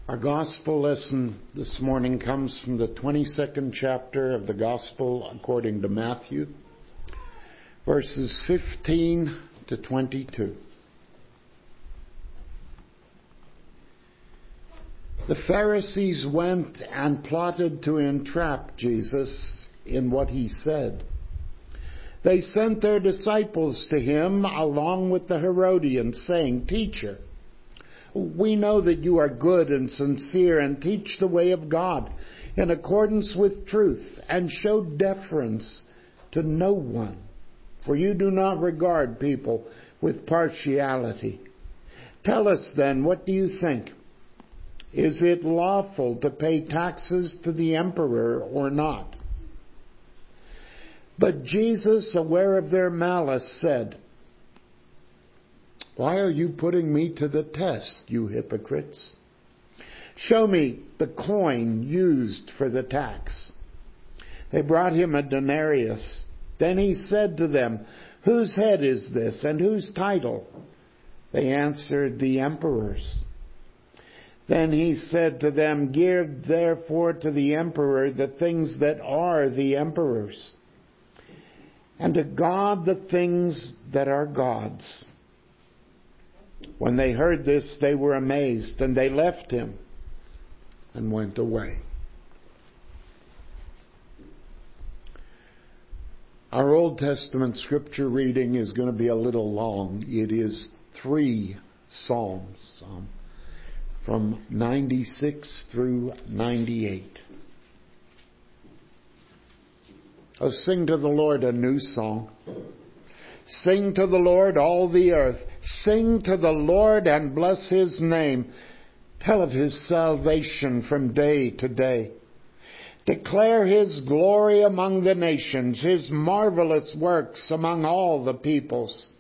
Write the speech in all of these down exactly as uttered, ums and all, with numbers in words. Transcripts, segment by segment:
Our gospel lesson this morning comes from the twenty-second chapter of the Gospel according to Matthew, verses fifteen to twenty-two. The Pharisees went and plotted to entrap Jesus in what he said. They sent their disciples to him along with the Herodians, saying, "Teacher, we know that you are good and sincere and teach the way of God in accordance with truth and show deference to no one, for you do not regard people with partiality. Tell us then, what do you think? Is it lawful to pay taxes to the emperor or not?" But Jesus, aware of their malice, said, "Why are you putting me to the test, you hypocrites? Show me the coin used for the tax." They brought him a denarius. Then he said to them, "Whose head is this, and whose title?" They answered, "The emperor's." Then he said to them, "Give therefore to the emperor the things that are the emperor's, and to God the things that are God's." When they heard this, they were amazed, and they left him and went away. Our Old Testament scripture reading is going to be a little long. It is three Psalms, um, from ninety-six through ninety-eight. Oh, sing to the Lord a new song. Sing to the Lord, all the earth. Sing to the Lord and bless his name. Tell of his salvation from day to day. Declare his glory among the nations, his marvelous works among all the peoples.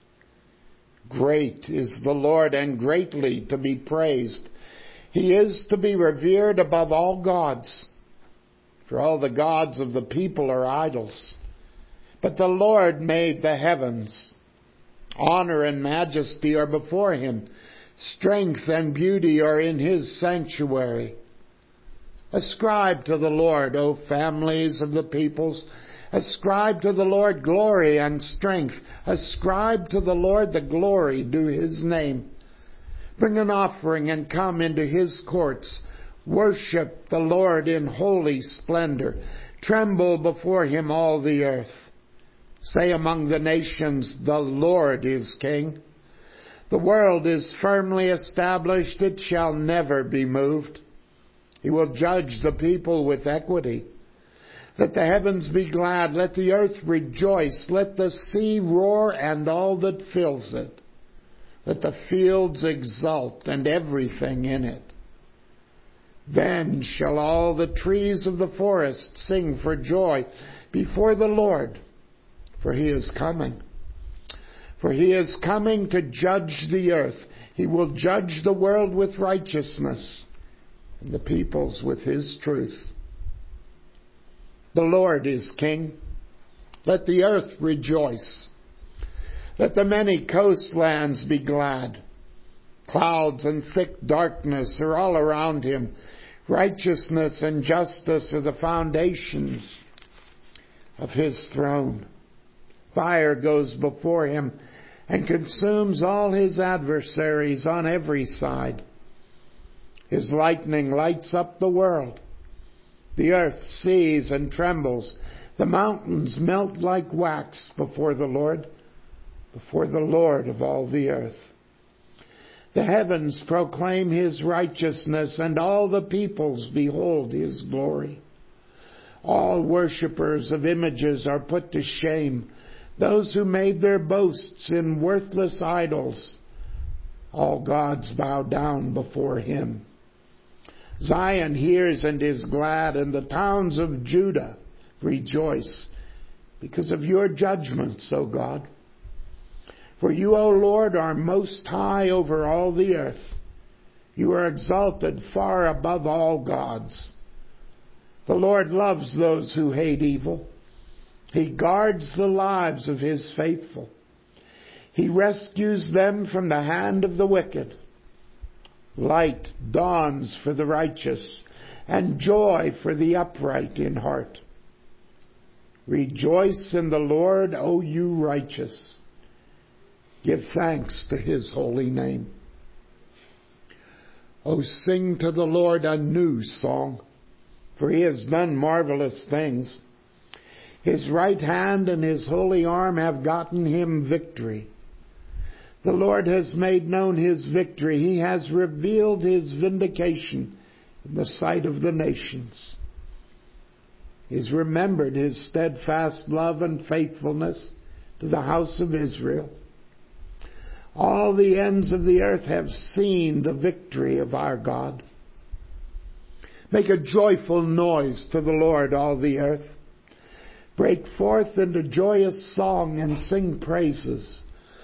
Great is the Lord and greatly to be praised. He is to be revered above all gods. For all the gods of the people are idols. But the Lord made the heavens. Honor and majesty are before him. Strength and beauty are in his sanctuary. Ascribe to the Lord, O families of the peoples. Ascribe to the Lord glory and strength. Ascribe to the Lord the glory due his name. Bring an offering and come into his courts. Worship the Lord in holy splendor. Tremble before him, all the earth. Say among the nations, the Lord is king. The world is firmly established. It shall never be moved. He will judge the people with equity. Let the heavens be glad. Let the earth rejoice. Let the sea roar and all that fills it. Let the fields exult and everything in it. Then shall all the trees of the forest sing for joy before the Lord, for he is coming. For he is coming to judge the earth. He will judge the world with righteousness and the peoples with his truth. The Lord is king. Let the earth rejoice. Let the many coastlands be glad. Clouds and thick darkness are all around him. Righteousness and justice are the foundations of his throne. Fire goes before him and consumes all his adversaries on every side. His lightning lights up the world. The earth sees and trembles. The mountains melt like wax before the Lord, before the Lord of all the earth. The heavens proclaim his righteousness, and all the peoples behold his glory. All worshippers of images are put to shame, those who made their boasts in worthless idols. All gods bow down before him. Zion hears and is glad, and the towns of Judah rejoice because of your judgments, O God. For you, O Lord, are most high over all the earth. You are exalted far above all gods. The Lord loves those who hate evil. He guards the lives of his faithful. He rescues them from the hand of the wicked. Light dawns for the righteous, and joy for the upright in heart. Rejoice in the Lord, O you righteous. Give thanks to his holy name. O sing to the Lord a new song, for he has done marvelous things. His right hand and his holy arm have gotten him victory. The Lord has made known his victory. He has revealed his vindication in the sight of the nations. He's remembered his steadfast love and faithfulness to the house of Israel. All the ends of the earth have seen the victory of our God. Make a joyful noise to the Lord, all the earth. Break forth into joyous song and sing praises.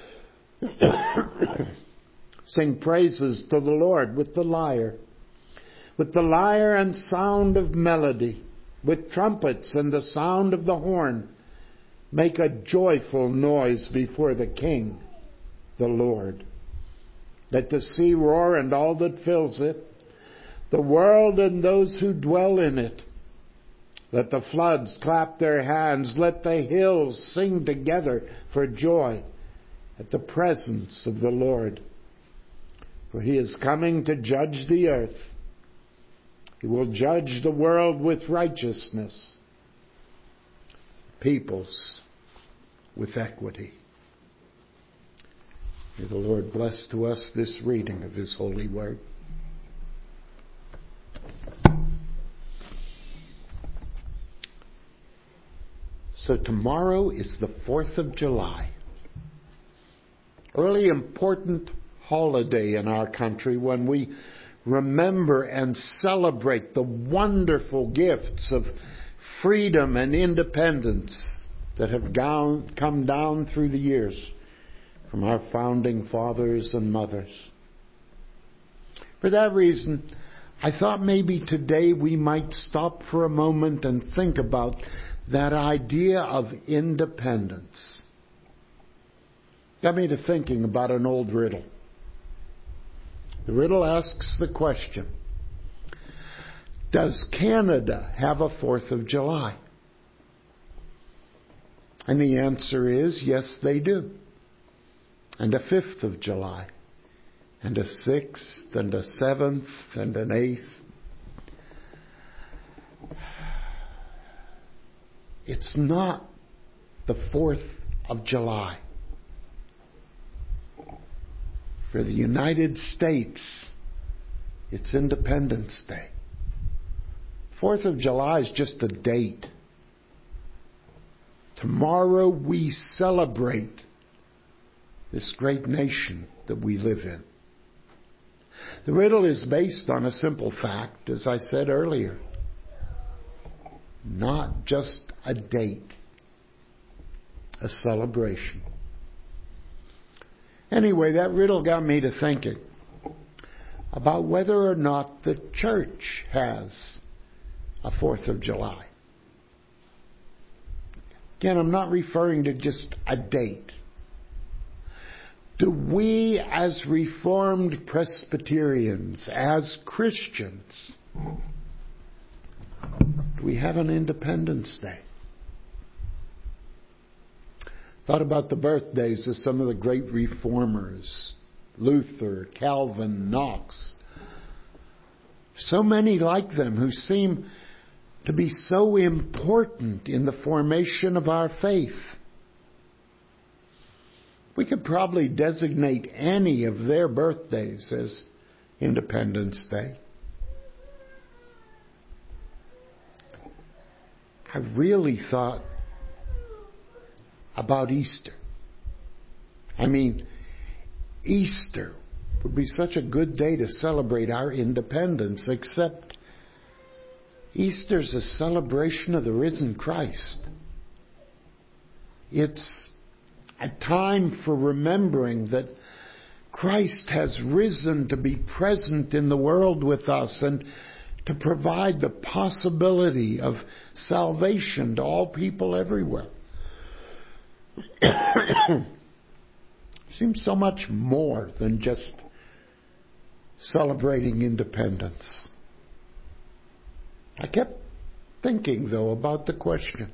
Sing praises to the Lord with the lyre, with the lyre and sound of melody, with trumpets and the sound of the horn. Make a joyful noise before the King, the Lord. Let the sea roar and all that fills it, the world and those who dwell in it. Let the floods clap their hands. Let the hills sing together for joy at the presence of the Lord. For he is coming to judge the earth. He will judge the world with righteousness, peoples with equity. May the Lord bless to us this reading of his holy word. So tomorrow is the fourth of July. A really important holiday in our country when we remember and celebrate the wonderful gifts of freedom and independence that have gone, come down through the years from our founding fathers and mothers. For that reason, I thought maybe today we might stop for a moment and think about that idea of independence. Got me to thinking about an old riddle. The riddle asks the question, does Canada have a fourth of July? And the answer is, yes, they do. And a fifth of July. And a sixth, and a seventh, and an eighth. It's not the fourth of July. For the United States, it's Independence Day. fourth of July is just a date. Tomorrow we celebrate this great nation that we live in. The riddle is based on a simple fact, as I said earlier. Not just a date, a celebration. Anyway, that riddle got me to thinking about whether or not the church has a fourth of July. Again, I'm not referring to just a date. Do we as Reformed Presbyterians, as Christians, do we have an Independence Day? Thought about the birthdays of some of the great reformers, Luther, Calvin, Knox. So many like them who seem to be so important in the formation of our faith. We could probably designate any of their birthdays as Independence Day. I really thought about Easter. I mean, Easter would be such a good day to celebrate our independence, except Easter's a celebration of the risen Christ. It's a time for remembering that Christ has risen to be present in the world with us and to provide the possibility of salvation to all people everywhere. Seems so much more than just celebrating independence. I kept thinking, though, about the question.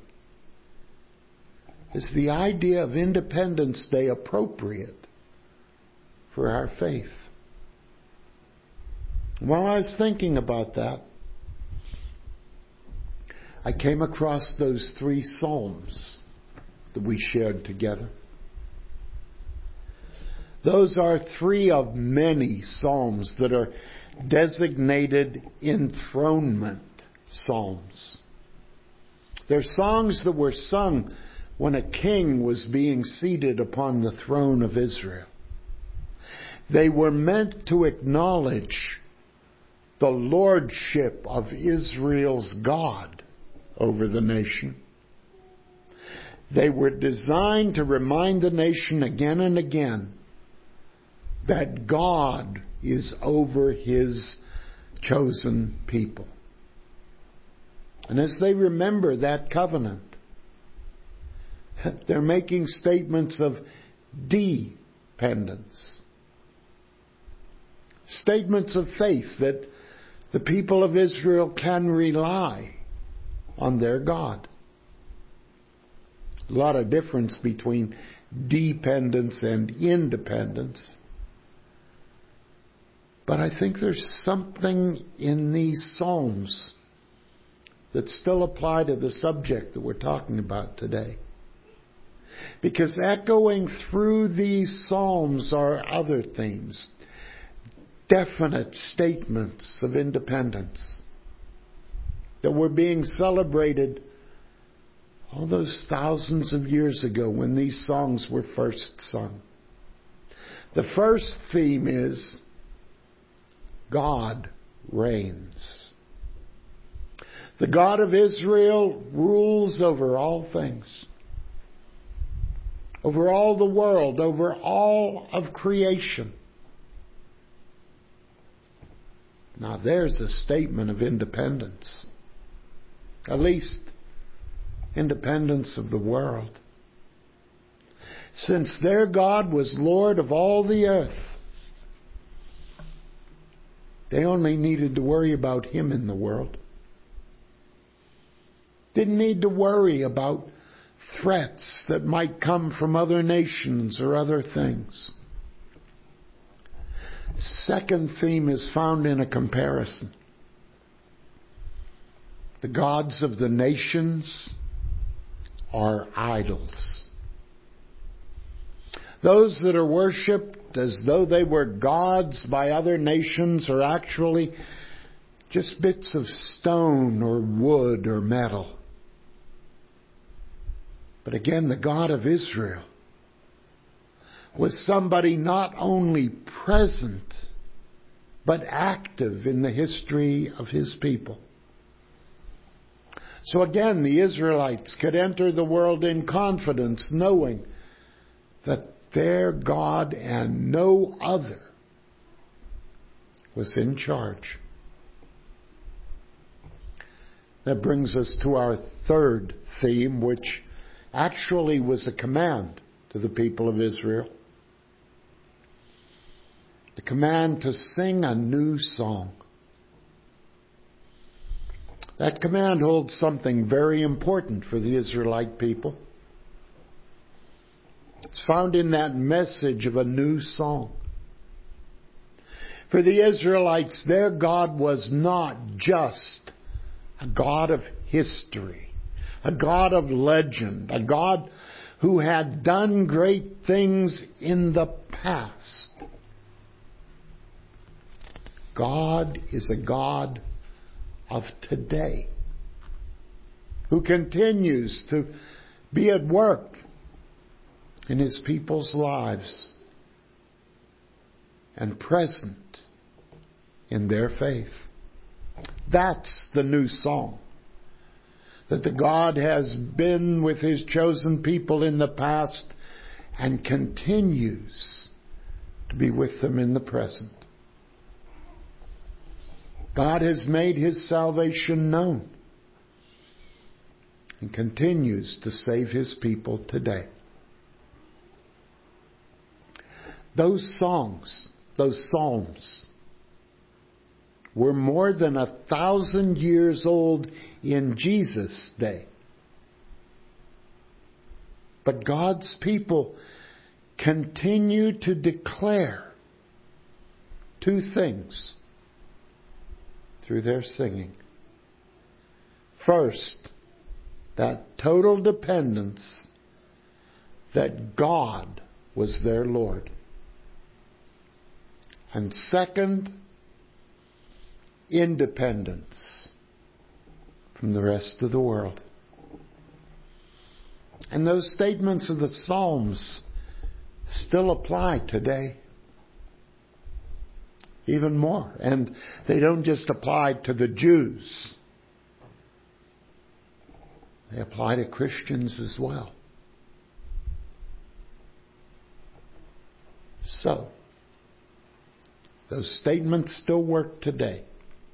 Is the idea of Independence Day appropriate for our faith? While I was thinking about that, I came across those three Psalms that we shared together. Those are three of many Psalms that are designated enthronement Psalms. They're songs that were sung when a king was being seated upon the throne of Israel. They were meant to acknowledge the lordship of Israel's God over the nation. They were designed to remind the nation again and again that God is over His chosen people. And as they remember that covenant, they're making statements of dependence. Statements of faith that the people of Israel can rely on their God. A lot of difference between dependence and independence. But I think there's something in these Psalms that still apply to the subject that we're talking about today. Because echoing through these Psalms are other themes, definite statements of independence that were being celebrated all those thousands of years ago when these songs were first sung. The first theme is God reigns. The God of Israel rules over all things, over all the world, over all of creation. Now there's a statement of independence, at least independence of the world. Since their God was Lord of all the earth, they only needed to worry about Him in the world. Didn't need to worry about threats that might come from other nations or other things. Second theme is found in a comparison. The gods of the nations are idols. Those that are worshipped as though they were gods by other nations are actually just bits of stone or wood or metal. But again, the God of Israel was somebody not only present, but active in the history of His people. So again, the Israelites could enter the world in confidence, knowing that their God and no other was in charge. That brings us to our third theme, which actually was a command to the people of Israel. The command to sing a new song. That command holds something very important for the Israelite people. It's found in that message of a new song. For the Israelites, their God was not just a God of history, a God of legend, a God who had done great things in the past. God is a God of today, who continues to be at work in His people's lives and present in their faith. That's the new song. That the God has been with His chosen people in the past and continues to be with them in the present. God has made His salvation known and continues to save His people today. Those songs, those psalms, were more than a thousand years old in Jesus' day. But God's people continue to declare two things through their singing. First, that total dependence that God was their Lord. And second, independence from the rest of the world. And those statements of the Psalms still apply today. Even more. And they don't just apply to the Jews. They apply to Christians as well. So, those statements still work today.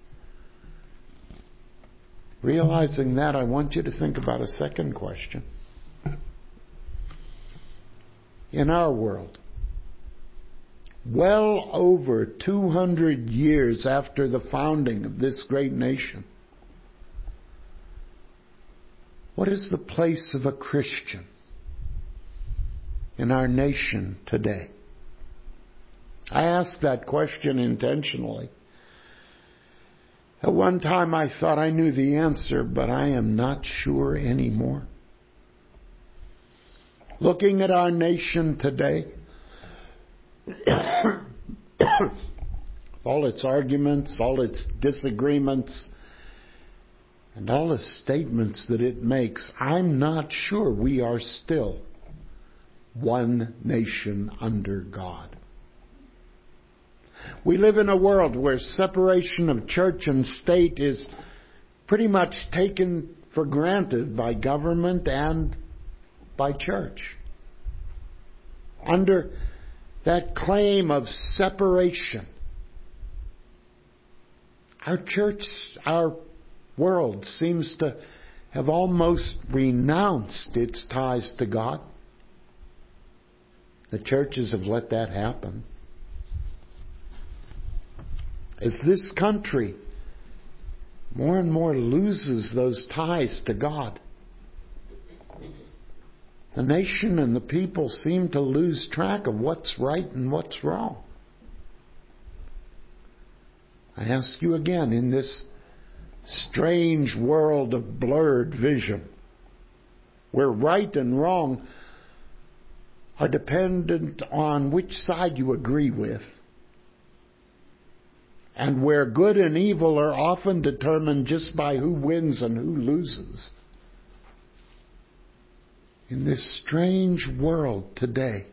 Realizing that, I want you to think about a second question. In our world, well over two hundred years after the founding of this great nation, what is the place of a Christian in our nation today? I asked that question intentionally. At one time I thought I knew the answer, but I am not sure anymore. Looking at our nation today, all its arguments, all its disagreements, and all the statements that it makes, I'm not sure we are still one nation under God. We live in a world where separation of church and state is pretty much taken for granted by government and by church. Under that claim of separation, our church, our world seems to have almost renounced its ties to God. The churches have let that happen. As this country more and more loses those ties to God, the nation and the people seem to lose track of what's right and what's wrong. I ask you again, in this strange world of blurred vision, where right and wrong are dependent on which side you agree with, and where good and evil are often determined just by who wins and who loses. In this strange world today,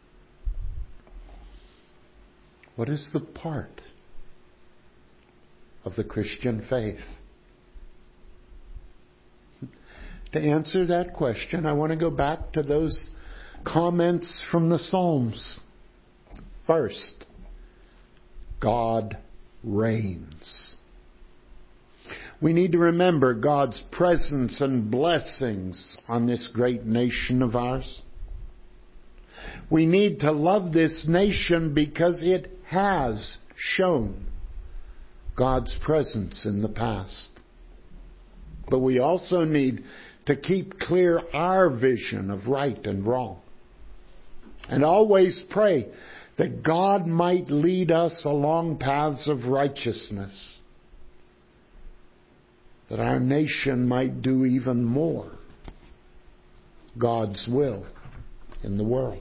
what is the part of the Christian faith? To answer that question, I want to go back to those comments from the Psalms. First, God reigns. We need to remember God's presence and blessings on this great nation of ours. We need to love this nation because it has shown God's presence in the past. But we also need to keep clear our vision of right and wrong. And always pray that God might lead us along paths of righteousness, that our nation might do even more God's will in the world.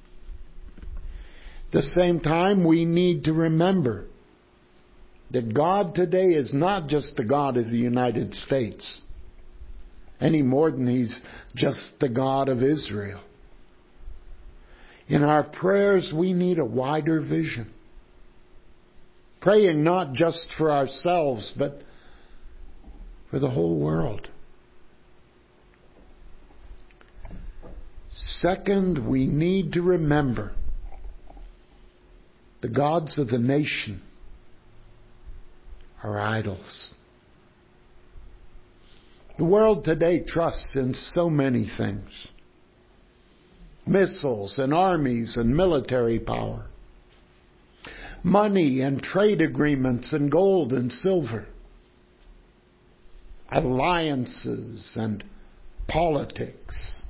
At the same time, we need to remember that God today is not just the God of the United States, any more than He's just the God of Israel. In our prayers, we need a wider vision. Praying not just for ourselves, but for the whole world. Second, we need to remember the gods of the nation are idols. The world today trusts in so many things. Missiles and armies and military power. money and trade agreements and gold and silver, alliances and politics,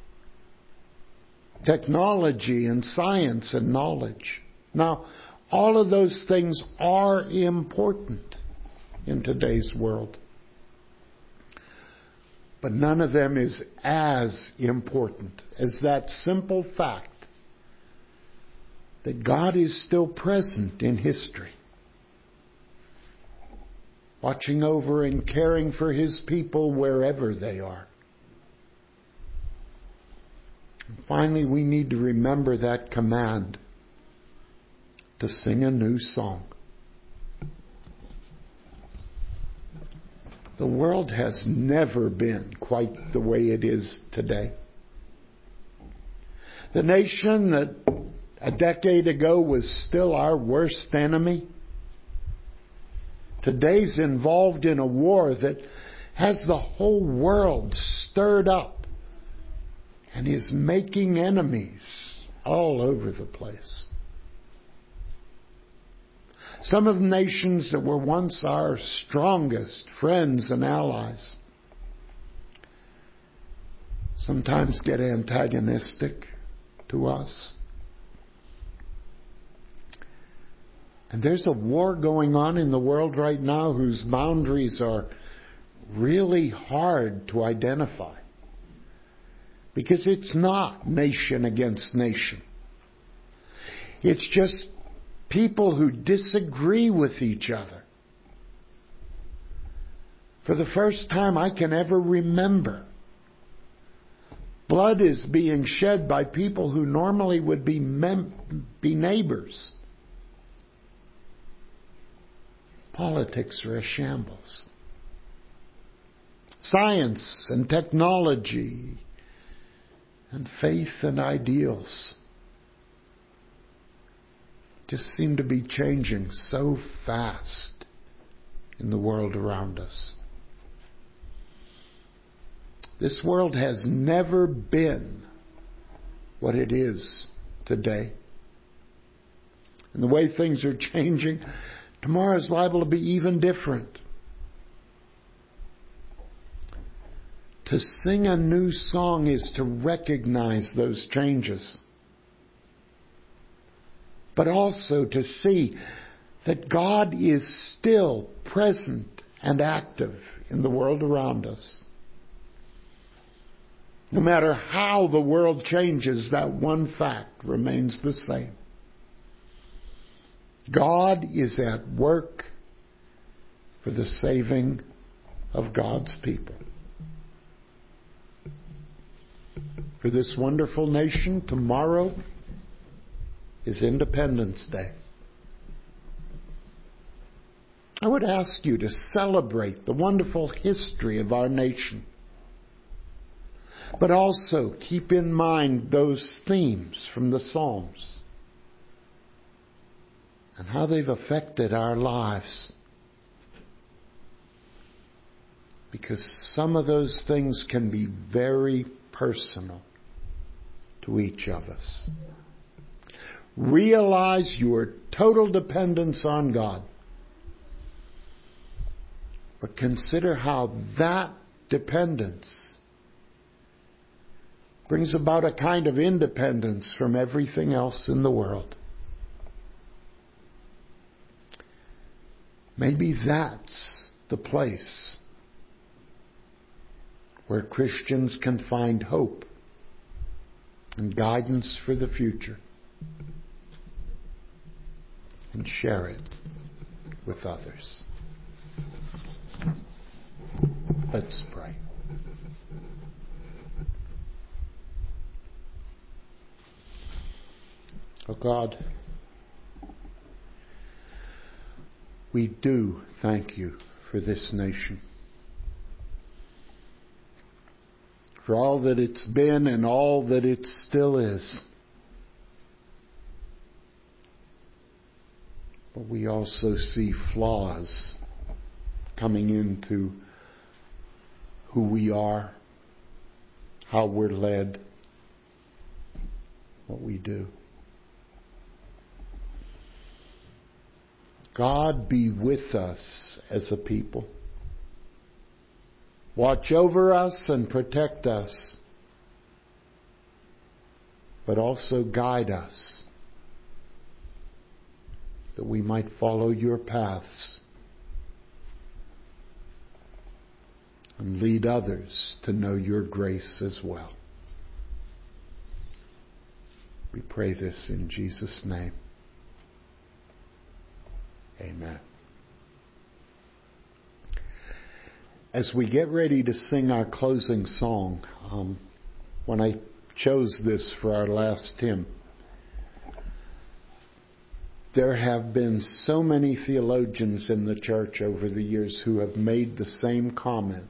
technology and science and knowledge. Now, all of those things are important in today's world. But none of them is as important as that simple fact that God is still present in history, watching over and caring for His people wherever they are. And finally, we need to remember that command to sing a new song. The world has never been quite the way it is today. The nation that a decade ago was still our worst enemy, today's involved in a war that has the whole world stirred up and is making enemies all over the place. Some of the nations that were once our strongest friends and allies sometimes get antagonistic to us. And there's a war going on in the world right now whose boundaries are really hard to identify. Because it's not nation against nation. It's just people who disagree with each other. For the first time I can ever remember, blood is being shed by people who normally would be mem- be neighbors. Politics are a shambles. Science and technology and faith and ideals just seem to be changing so fast in the world around us. This world has never been what it is today. And the way things are changing, tomorrow is liable to be even different. To sing a new song is to recognize those changes, but also to see that God is still present and active in the world around us. No matter how the world changes, that one fact remains the same. God is at work for the saving of God's people. For this wonderful nation, tomorrow is Independence Day. I would ask you to celebrate the wonderful history of our nation, but also keep in mind those themes from the Psalms and how they've affected our lives. Because some of those things can be very personal to each of us. Realize your total dependence on God. But consider how that dependence brings about a kind of independence from everything else in the world. Maybe that's the place where Christians can find hope and guidance for the future and share it with others. Let's pray. Oh God, we do thank you for this nation, for all that it's been and all that it still is. But we also see flaws coming into who we are, how we're led, what we do. God, be with us as a people. Watch over us and protect us, but also guide us that we might follow your paths and lead others to know your grace as well. We pray this in Jesus' name. Amen. As we get ready to sing our closing song, um, when I chose this for our last hymn, there have been so many theologians in the church over the years who have made the same comment.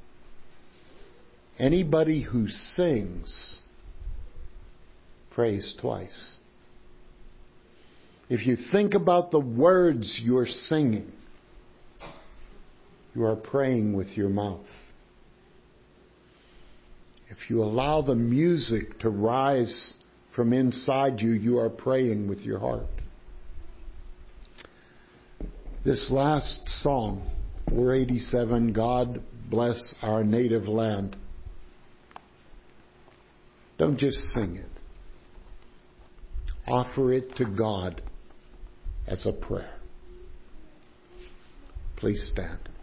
Anybody who sings prays twice. If you think about the words you're singing, you are praying with your mouth. If you allow the music to rise from inside you, you are praying with your heart. This last song, four eighty-seven, God Bless Our Native Land. Don't just sing it. Offer it to God as a prayer. Please stand.